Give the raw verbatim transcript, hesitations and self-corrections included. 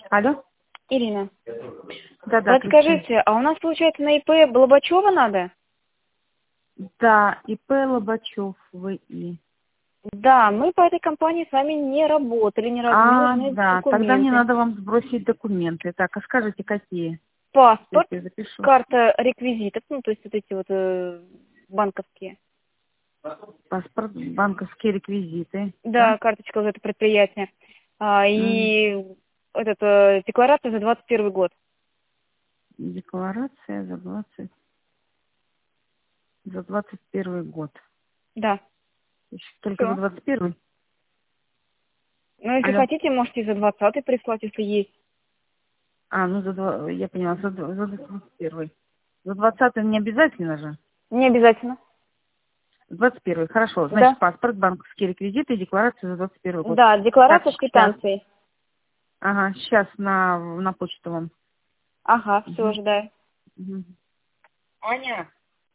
Алло? Ирина, Да-да, подскажите, а у нас, получается, на ИП Лобачева надо? Да, ИП Лобачев, вы и. Да, мы по этой компании с вами не работали ни разу, мне А, нужны да, тогда мне документы. надо вам сбросить документы. Так, а скажите, какие? Сейчас Паспорт, я запишу. карта реквизитов, ну, то есть вот эти вот э, банковские. Паспорт, банковские реквизиты, да? Да, карточка вот это предприятие. А, М, и этот, э, декларация за двадцать первый год. Декларация за двадцать, за двадцать первый год. Да, Еще только за все. двадцать первый. Ну, если Алло. хотите, можете и за двадцатый прислать, если есть. А, ну за два, я поняла, за, дв- за двадцать первый. За двадцатый не обязательно же? Не обязательно. двадцать первый, хорошо. Да. Значит, паспорт, банковские реквизиты и декларация за двадцать первый год. Да, Так, декларация с сейчас. квитанцией. Ага, сейчас на, на почту вам. Ага, все, Мгм. ожидаю. Мгм. Аня!